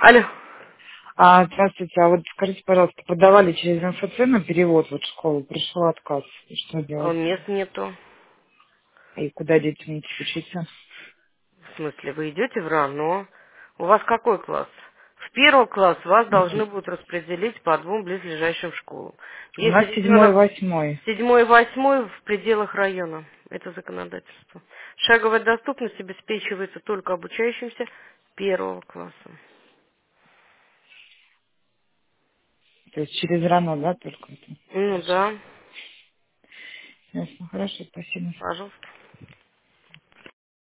Алло. Здравствуйте, а вот скажите, пожалуйста, подавали через МФЦ на перевод вот в школу, пришел отказ. И что делать? Мест нету. И куда детям идти учиться? В смысле, вы идете в РАНО? У вас какой класс? В первый класс вас должны будут распределить по двум близлежащим школам. У нас Если 7-й, ребенок 8-й. седьмой и восьмой в пределах района. Это законодательство. Шаговая доступность обеспечивается только обучающимся первого класса. То есть через РАНО, да, только это? Ну Хорошо. да, Ясно, хорошо, спасибо. пожалуйста.